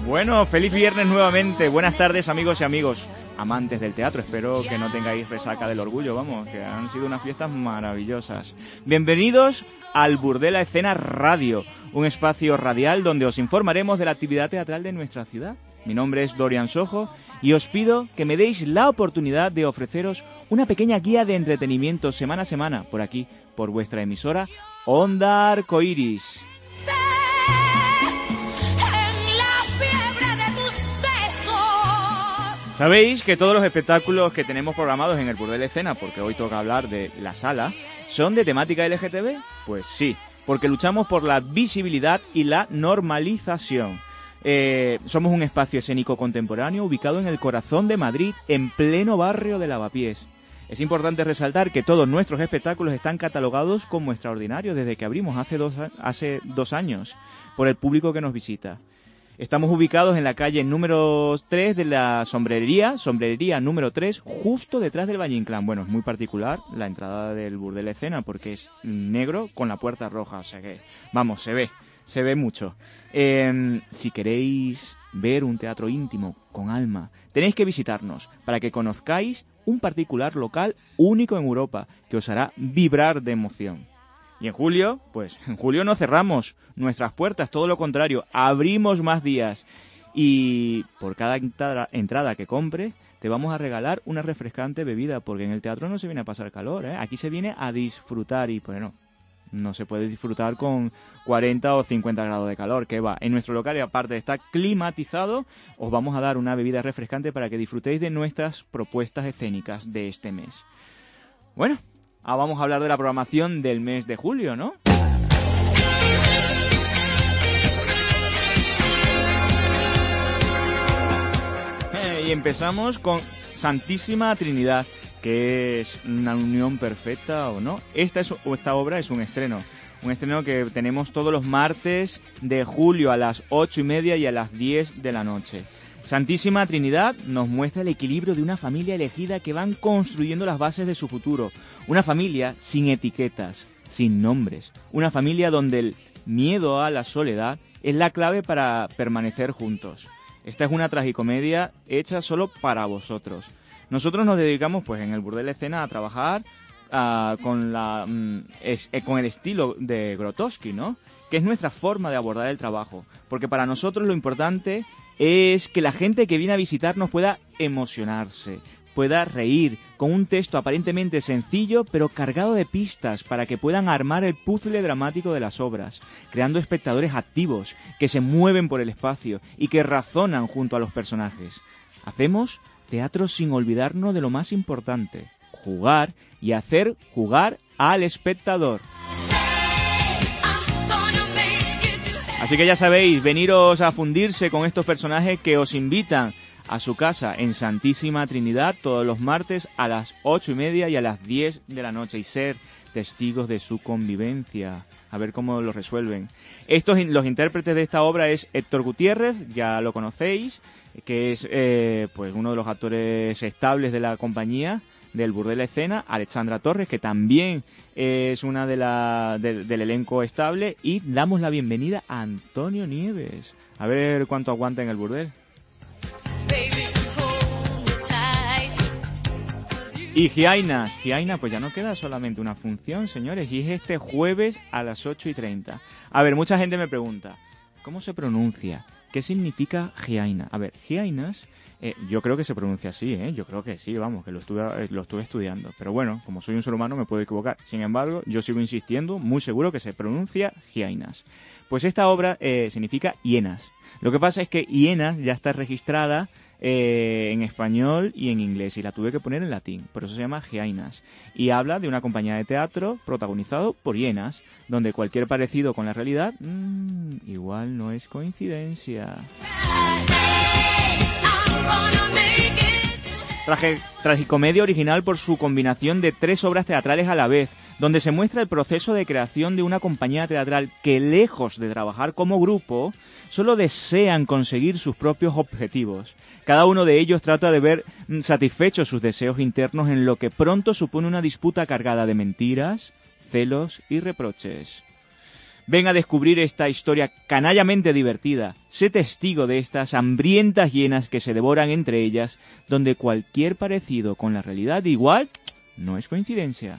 Bueno, feliz viernes nuevamente. Buenas tardes, amigos y amigos, amantes del teatro. Espero que no tengáis resaca del orgullo, vamos, que han sido unas fiestas maravillosas. Bienvenidos al Burdel a Escena Radio, un espacio radial donde os informaremos de la actividad teatral de nuestra ciudad. Mi nombre es Dorian Sojo y os pido que me deis la oportunidad de ofreceros una pequeña guía de entretenimiento semana a semana, por aquí, por vuestra emisora Onda Arcoiris. Sabéis que todos los espectáculos que tenemos programados en el Burdel Escena, porque hoy toca hablar de la sala, ¿son de temática LGTB? Pues sí, porque luchamos por la visibilidad y la normalización. Somos un espacio escénico contemporáneo ubicado en el corazón de Madrid, en pleno barrio de Lavapiés. Es importante resaltar que todos nuestros espectáculos están catalogados como extraordinarios desde que abrimos hace dos años por el público que nos visita. Estamos ubicados en la calle número 3 de la sombrerería número 3, justo detrás del Valle Inclán. Bueno, es muy particular la entrada del Burdel Escena porque es negro con la puerta roja, o sea que, vamos, se ve mucho. Si queréis ver un teatro íntimo, con alma, tenéis que visitarnos para que conozcáis un particular local único en Europa que os hará vibrar de emoción. Y en julio no cerramos nuestras puertas, todo lo contrario, abrimos más días. Y por cada entrada que compres, te vamos a regalar una refrescante bebida, porque en el teatro no se viene a pasar calor, ¿eh? Aquí se viene a disfrutar y, bueno, no se puede disfrutar con 40 o 50 grados de calor, que va. En nuestro local, y aparte de estar climatizado, os vamos a dar una bebida refrescante para que disfrutéis de nuestras propuestas escénicas de este mes. Bueno, vamos a hablar de la programación del mes de julio, ¿no? Y empezamos con Santísima Trinidad, que es una unión perfecta o no. Esta obra es un estreno que tenemos todos los martes de julio a las 8:30 y a las 10 de la noche. Santísima Trinidad nos muestra el equilibrio de una familia elegida que van construyendo las bases de su futuro. Una familia sin etiquetas, sin nombres. Una familia donde el miedo a la soledad es la clave para permanecer juntos. Esta es una tragicomedia hecha solo para vosotros. Nosotros nos dedicamos, pues, en el Burdel Escena a trabajar con el estilo de Grotowski, ¿no? Que es nuestra forma de abordar el trabajo. Porque para nosotros lo importante es que la gente que viene a visitarnos pueda emocionarse, pueda reír, con un texto aparentemente sencillo pero cargado de pistas para que puedan armar el puzzle dramático de las obras, creando espectadores activos, que se mueven por el espacio y que razonan junto a los personajes. Hacemos teatro sin olvidarnos de lo más importante, jugar y hacer jugar al espectador. Así que ya sabéis, veniros a fundirse con estos personajes que os invitan a su casa en Santísima Trinidad todos los martes a las 8:30 y a las 10 de la noche y ser testigos de su convivencia, a ver cómo lo resuelven. Los intérpretes de esta obra es Héctor Gutiérrez, ya lo conocéis, que es pues uno de los actores estables de la compañía del Burdel Escena, Alexandra Torres, que también es una del elenco estable, y damos la bienvenida a Antonio Nieves. A ver cuánto aguanta en el Burdel. Y Giainas, pues ya no queda solamente una función, señores, y es este jueves a las 8:30. A ver, mucha gente me pregunta, ¿cómo se pronuncia? ¿Qué significa Giainas? A ver, Giainas, yo creo que se pronuncia así, yo creo que sí, vamos, que lo estuve estudiando. Pero bueno, como soy un ser humano me puedo equivocar. Sin embargo, yo sigo insistiendo, muy seguro que se pronuncia Giainas. Pues esta obra significa hienas. Lo que pasa es que hienas ya está registrada en español y en inglés, y la tuve que poner en latín, por eso se llama Giainas, y habla de una compañía de teatro protagonizado por hienas, donde cualquier parecido con la realidad igual no es coincidencia. Tragicomedia original por su combinación de 3 obras teatrales a la vez, donde se muestra el proceso de creación de una compañía teatral que, lejos de trabajar como grupo, solo desean conseguir sus propios objetivos. Cada uno de ellos trata de ver satisfechos sus deseos internos en lo que pronto supone una disputa cargada de mentiras, celos y reproches. Ven a descubrir esta historia canallamente divertida. Sé testigo de estas hambrientas hienas que se devoran entre ellas, donde cualquier parecido con la realidad igual no es coincidencia.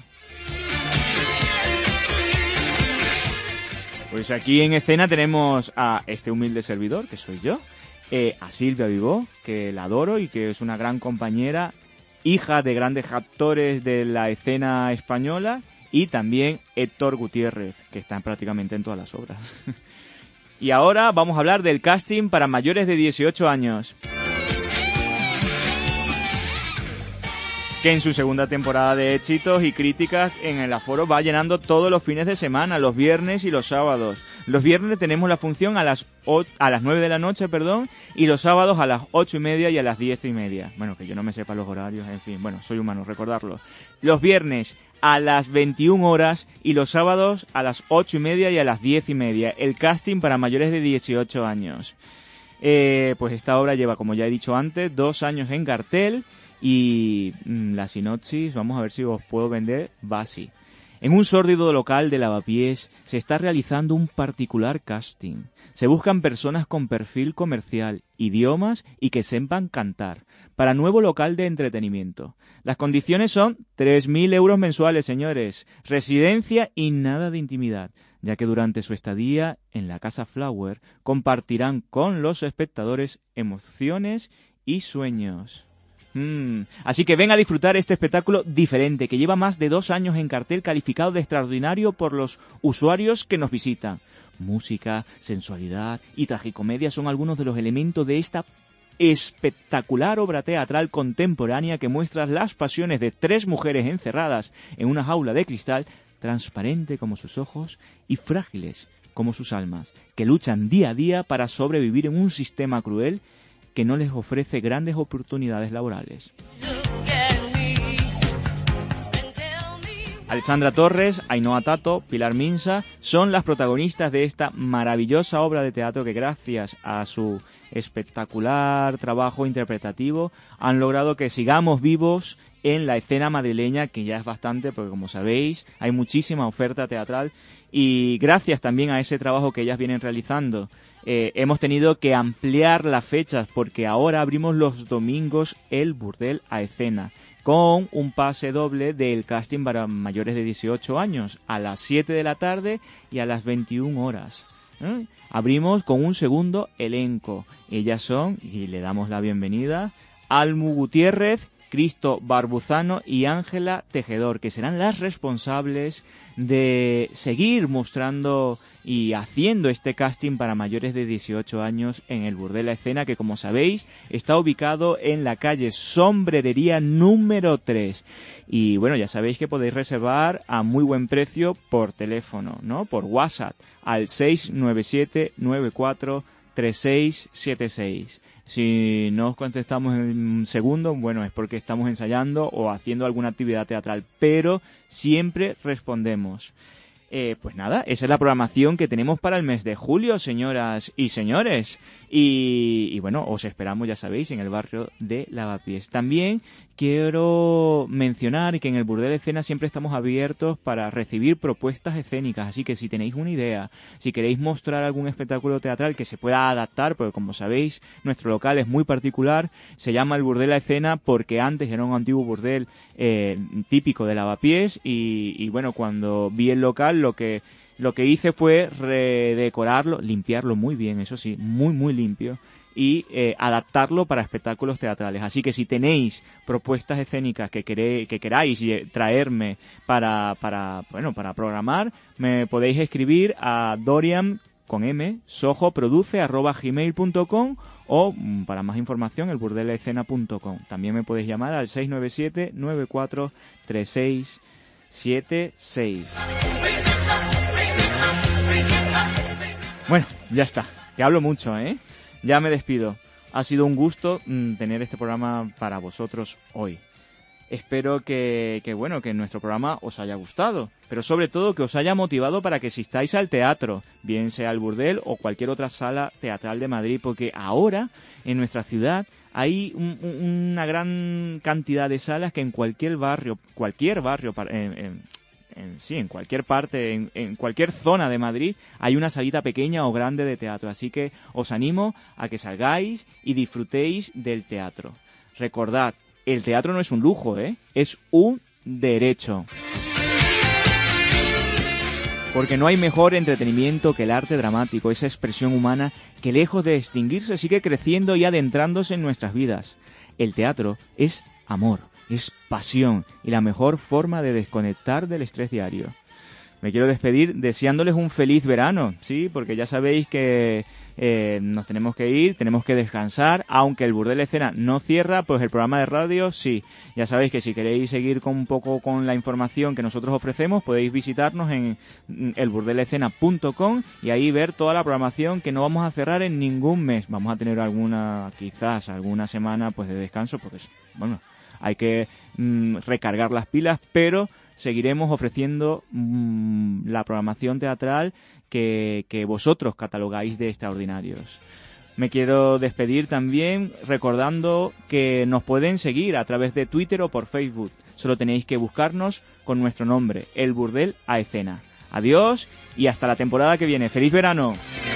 Pues aquí en escena tenemos a este humilde servidor, que soy yo, a Silvia Vivó, que la adoro y que es una gran compañera, hija de grandes actores de la escena española, y también Héctor Gutiérrez, que está prácticamente en todas las obras. Y ahora vamos a hablar del casting para mayores de 18 años, que en su segunda temporada de éxitos y críticas en el aforo va llenando todos los fines de semana, los viernes y los sábados. Los viernes tenemos la función a las 9 de la noche, y los sábados a las 8:30 y a las 10:30. Bueno, que yo no me sepa los horarios, en fin, bueno, soy humano, recordarlo. Los viernes a las 21 horas y los sábados a las 8:30 y a las 10:30. El casting para mayores de 18 años. Pues esta obra lleva, como ya he dicho antes, 2 años en cartel. Y la sinopsis, vamos a ver si os puedo vender, va así. En un sórdido local de Lavapiés se está realizando un particular casting. Se buscan personas con perfil comercial, idiomas y que sepan cantar, para nuevo local de entretenimiento. Las condiciones son 3.000 euros mensuales, señores, residencia y nada de intimidad, ya que durante su estadía en la Casa Flower compartirán con los espectadores emociones y sueños. Así que ven a disfrutar este espectáculo diferente que lleva más de 2 años en cartel, calificado de extraordinario por los usuarios que nos visitan. Música, sensualidad y tragicomedia son algunos de los elementos de esta espectacular obra teatral contemporánea que muestra las pasiones de 3 mujeres encerradas en una jaula de cristal, transparente como sus ojos y frágiles como sus almas, que luchan día a día para sobrevivir en un sistema cruel que no les ofrece grandes oportunidades laborales. Alexandra Torres, Ainhoa Tato, Pilar Minsa son las protagonistas de esta maravillosa obra de teatro que, gracias a su espectacular trabajo interpretativo, han logrado que sigamos vivos en la escena madrileña, que ya es bastante, porque como sabéis hay muchísima oferta teatral, y gracias también a ese trabajo que ellas vienen realizando, hemos tenido que ampliar las fechas, porque ahora abrimos los domingos el Burdel a escena, con un pase doble del casting para mayores de 18 años, a las 7 de la tarde y a las 21 horas. Abrimos con un segundo elenco. Ellas son, y le damos la bienvenida, Almu Gutiérrez, Cristo Barbuzano y Ángela Tejedor, que serán las responsables de seguir mostrando y haciendo este casting para mayores de 18 años en el Burdel a Escena, que como sabéis está ubicado en la calle Sombrerería número 3. Y bueno, ya sabéis que podéis reservar a muy buen precio por teléfono, ¿no? Por WhatsApp al 697 94 3676. Si no os contestamos en un segundo, bueno, es porque estamos ensayando o haciendo alguna actividad teatral, pero siempre respondemos. Pues nada, esa es la programación que tenemos para el mes de julio, señoras y señores. Y bueno, os esperamos, ya sabéis, en el barrio de Lavapiés. También quiero mencionar que en el Burdel Escena siempre estamos abiertos para recibir propuestas escénicas, así que si tenéis una idea, si queréis mostrar algún espectáculo teatral que se pueda adaptar, porque como sabéis, nuestro local es muy particular, se llama el Burdel a Escena porque antes era un antiguo burdel típico de Lavapiés, y bueno, cuando vi el local lo que hice fue redecorarlo, limpiarlo muy bien, eso sí, muy limpio, y adaptarlo para espectáculos teatrales. Así que si tenéis propuestas escénicas que queráis traerme para programar, me podéis escribir a Dorian con M, sojoproduce@gmail.com, o para más información el burdelescena.com. También me podéis llamar al 697 94 3676. Bueno, ya está, que hablo mucho, ya me despido. Ha sido un gusto tener este programa para vosotros hoy. Espero que nuestro programa os haya gustado, pero sobre todo que os haya motivado para que asistáis al teatro, bien sea el Burdel o cualquier otra sala teatral de Madrid, porque ahora en nuestra ciudad hay una gran cantidad de salas que en cualquier barrio en cualquier parte, en cualquier zona de Madrid, hay una salita pequeña o grande de teatro. Así que os animo a que salgáis y disfrutéis del teatro. Recordad, el teatro no es un lujo, es un derecho. Porque no hay mejor entretenimiento que el arte dramático, esa expresión humana que lejos de extinguirse sigue creciendo y adentrándose en nuestras vidas. El teatro es amor, es pasión y la mejor forma de desconectar del estrés diario. Me quiero despedir deseándoles un feliz verano, sí, porque ya sabéis que nos tenemos que ir, tenemos que descansar, aunque el Burdel Escena no cierra, pues el programa de radio sí. Ya sabéis que si queréis seguir un poco con la información que nosotros ofrecemos, podéis visitarnos en elburdelescena.com y ahí ver toda la programación que no vamos a cerrar en ningún mes. Vamos a tener quizás alguna semana pues de descanso, porque bueno, hay que recargar las pilas, pero seguiremos ofreciendo la programación teatral que vosotros catalogáis de extraordinarios. Me quiero despedir también recordando que nos pueden seguir a través de Twitter o por Facebook. Solo tenéis que buscarnos con nuestro nombre, El Burdel a Escena. Adiós y hasta la temporada que viene. ¡Feliz verano!